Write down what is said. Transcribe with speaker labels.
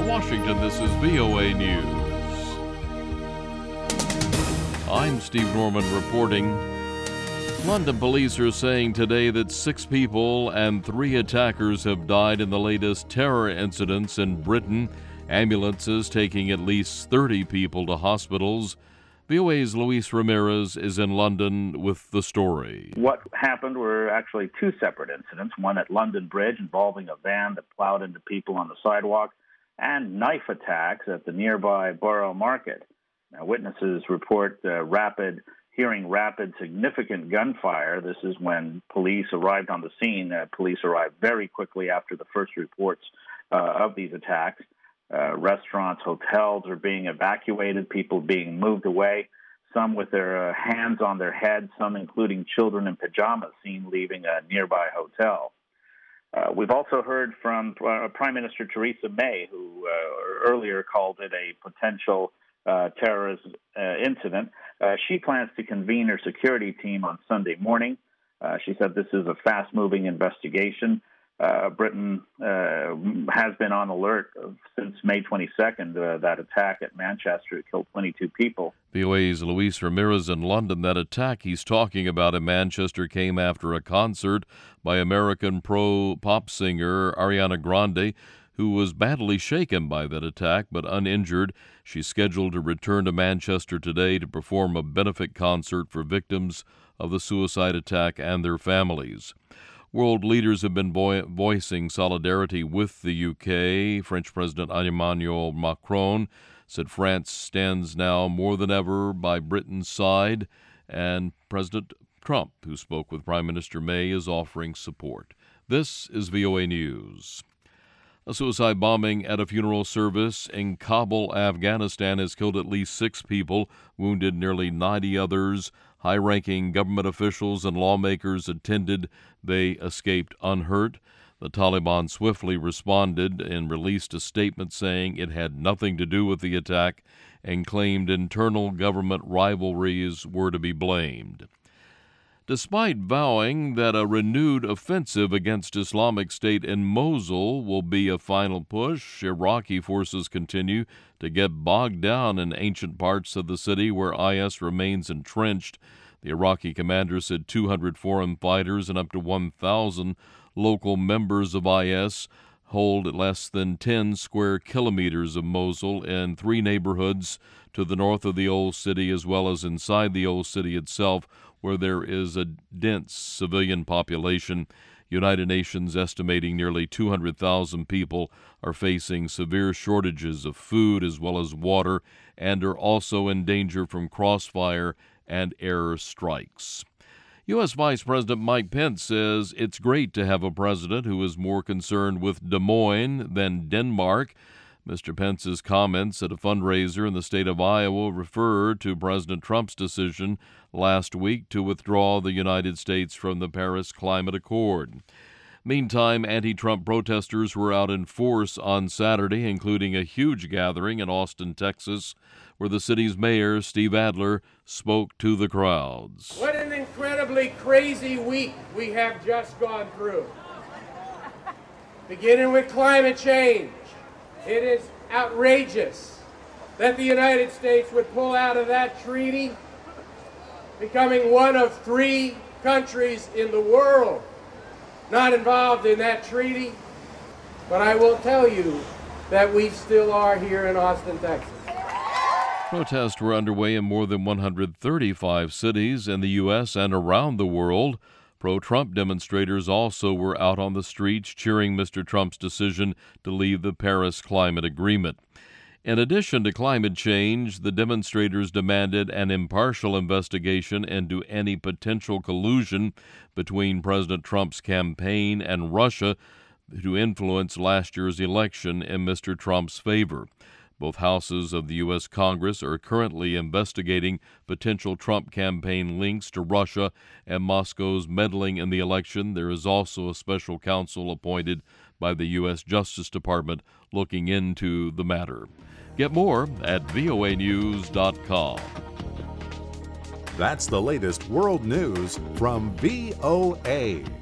Speaker 1: Washington, this is VOA News. I'm Steve Norman reporting. London police are saying today that 6 people and 3 attackers have died in the latest terror incidents in Britain. Ambulances taking at least 30 people to hospitals. VOA's Luis Ramirez is in London with the story.
Speaker 2: What happened were actually 2 separate incidents, one at London Bridge involving a van that plowed into people on the sidewalk, and knife attacks at the nearby Borough Market. Now, witnesses report hearing rapid, significant gunfire. This is when police arrived on the scene. Police arrived very quickly after the first reports of these attacks. Restaurants, hotels are being evacuated, people being moved away, some with their hands on their heads, some including children in pajamas seen leaving a nearby hotel. We've also heard from Prime Minister Theresa May, who earlier called it a potential terrorist incident. She plans to convene her security team on Sunday morning. She said this is a fast-moving investigation. Britain has been on alert since May 22nd, that attack at Manchester killed 22 people.
Speaker 1: VOA's Luis Ramirez in London. That attack he's talking about in Manchester came after a concert by American pro-pop singer Ariana Grande, who was badly shaken by that attack but uninjured. She's scheduled to return to Manchester today to perform a benefit concert for victims of the suicide attack and their families. World leaders have been voicing solidarity with the UK. French President Emmanuel Macron said France stands now more than ever by Britain's side, and President Trump, who spoke with Prime Minister May, is offering support. This is VOA News. A suicide bombing at a funeral service in Kabul, Afghanistan, has killed at least 6 people, wounded nearly 90 others. High-ranking government officials and lawmakers attended. They escaped unhurt. The Taliban swiftly responded and released a statement saying it had nothing to do with the attack and claimed internal government rivalries were to be blamed. Despite vowing that a renewed offensive against Islamic State in Mosul will be a final push, Iraqi forces continue to get bogged down in ancient parts of the city where IS remains entrenched. The Iraqi commander said 200 foreign fighters and up to 1,000 local members of IS hold less than 10 square kilometers of Mosul in 3 neighborhoods to the north of the old city as well as inside the old city itself, where there is a dense civilian population. United Nations estimating nearly 200,000 people are facing severe shortages of food as well as water and are also in danger from crossfire and air strikes. U.S. Vice President Mike Pence says it's great to have a president who is more concerned with Des Moines than Denmark. Mr. Pence's comments at a fundraiser in the state of Iowa refer to President Trump's decision last week to withdraw the United States from the Paris Climate Accord. Meantime, anti-Trump protesters were out in force on Saturday, including a huge gathering in Austin, Texas, where the city's mayor, Steve Adler, spoke to the crowds.
Speaker 3: What an incredibly crazy week we have just gone through. Beginning with climate change. It is outrageous that the United States would pull out of that treaty, becoming one of 3 countries in the world not involved in that treaty. But I will tell you that we still are here in Austin, Texas.
Speaker 1: Protests were underway in more than 135 cities in the U.S. and around the world. Pro-Trump demonstrators also were out on the streets cheering Mr. Trump's decision to leave the Paris Climate Agreement. In addition to climate change, the demonstrators demanded an impartial investigation into any potential collusion between President Trump's campaign and Russia to influence last year's election in Mr. Trump's favor. Both houses of the U.S. Congress are currently investigating potential Trump campaign links to Russia and Moscow's meddling in the election. There is also a special counsel appointed by the U.S. Justice Department looking into the matter. Get more at voanews.com.
Speaker 4: That's the latest world news from VOA.